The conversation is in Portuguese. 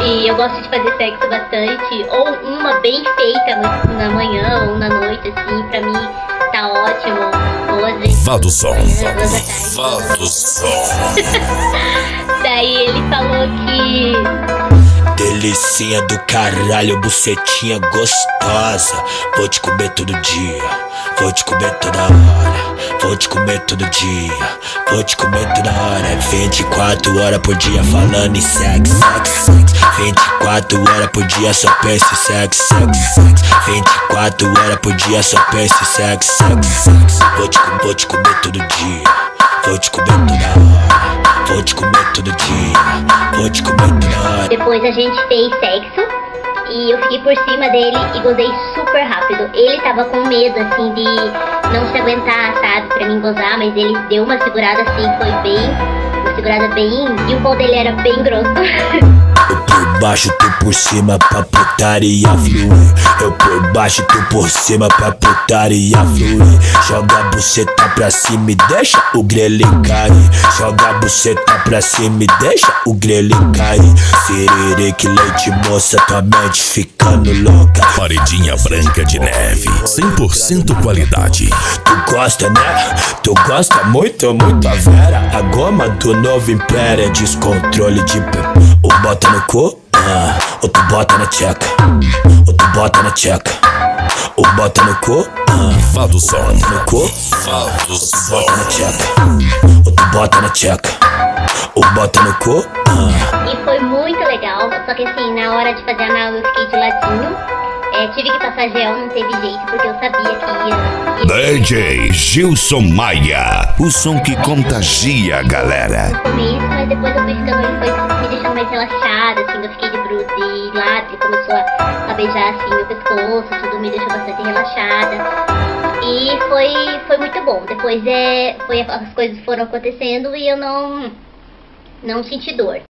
E eu gosto de fazer sexo bastante, ou uma bem feita na manhã ou na noite, assim, pra mim tá ótimo. Ou às vezes Vá do som. Vá do som. Daí ele falou que... Delicinha do caralho, bucetinha gostosa. Vou te comer todo dia, vou te comer toda hora. Vou te comer todo dia, vou te comer toda hora. 24 horas por dia falando em sexo, sexo, sexo. 24 horas por dia só penso em sexo, sexo, sexo. 24 horas por dia só penso em sexo, sexo, sexo. Vou te comer todo dia, vou te comer toda hora. Vou te comer todo dia, vou te comer toda hora. Depois a gente fez sexo e eu fiquei por cima dele e gozei super rápido. Ele tava com medo, assim, de não se aguentar, sabe, pra mim gozar, mas ele deu uma segurada assim, foi bem, uma segurada bem, e o pau dele era bem grosso. Eu por baixo, tu por cima pra putaria fluir. Eu por baixo, tu por cima pra putaria fluir. Joga a buceta pra cima e deixa o grelho cair. Joga a buceta pra cima e deixa o grelho cair. Siririque, leite moça, tua mente ficando louca. Paredinha branca de neve, 100% qualidade. Tu gosta, né? Tu gosta muito, muito a vera. A goma do novo império é descontrole de ou bota no cu, ou tu bota na tcheca, ou tu bota na tcheca, ou bota no cu, Vá do som. no cu, Vá do som. bota na tcheca, ou tu bota na tcheca, ou bota no cu. E foi muito legal, só que assim, na hora de fazer anal eu fiquei de ladinho. Tive que passar gel, não teve jeito, porque eu sabia que ia... DJ Gilson Maia, o som que contagia a galera. No começo, mas depois eu fui ficando, ele foi me deixando mais relaxada, assim, eu fiquei de lado, ele começou a beijar, assim, meu pescoço, tudo me deixou bastante relaxada. E foi muito bom. Depois as coisas foram acontecendo e eu não senti dor.